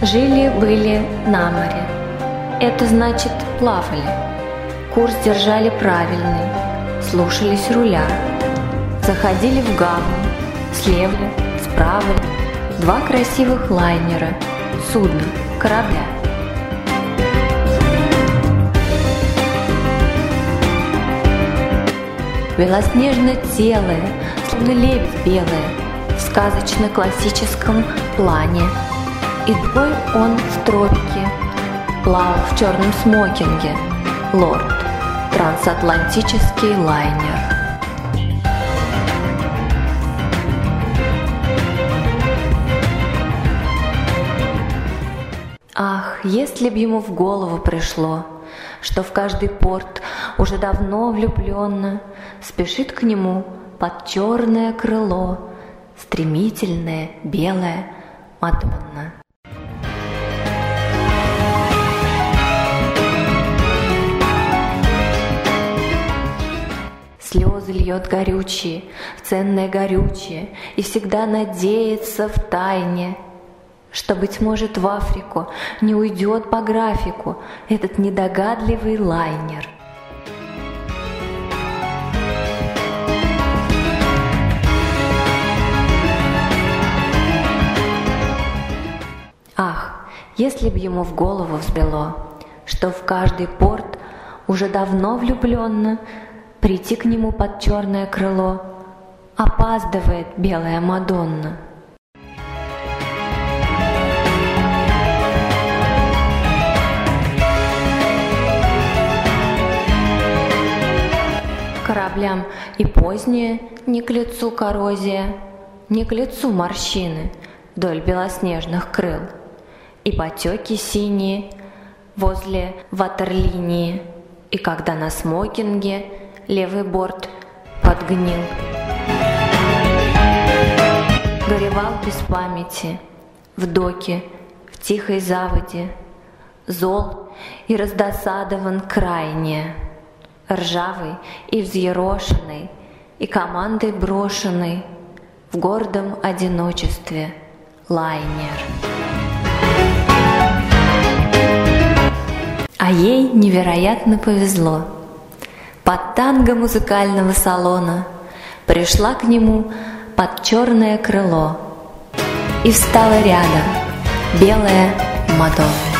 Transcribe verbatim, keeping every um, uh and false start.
Жили-были на море. Это значит плавали. Курс держали правильный, слушались руля. Заходили в гавань, слева, справа. Два красивых лайнера, судна, корабля. Белоснежно-телое, словно лебедь белая, в сказочно-классическом плане. И двой он в тропике, плавал в черном смокинге, лорд, трансатлантический лайнер. Ах, если б ему в голову пришло, что в каждый порт уже давно влюбленно спешит к нему под черное крыло стремительная белая Мадонна. Слезы льет горючие, в ценное горючее, и всегда надеется в тайне, что, быть может, в Африку не уйдет по графику этот недогадливый лайнер. Ах, если б ему в голову взбрело, что в каждый порт уже давно влюбленно прийти к нему под черное крыло опаздывает белая Мадонна. Кораблям и позднее не к лицу коррозия, не к лицу морщины вдоль белоснежных крыл, и потеки синие возле ватерлинии, и когда на смокинге левый борт подгнил. Горевал без памяти в доке, в тихой заводе, зол и раздосадован крайне, ржавый и взъерошенный, и командой брошенный в гордом одиночестве лайнер. А ей невероятно повезло. Под танго музыкального салона пришла к нему под черное крыло и встала рядом белая Мадонна.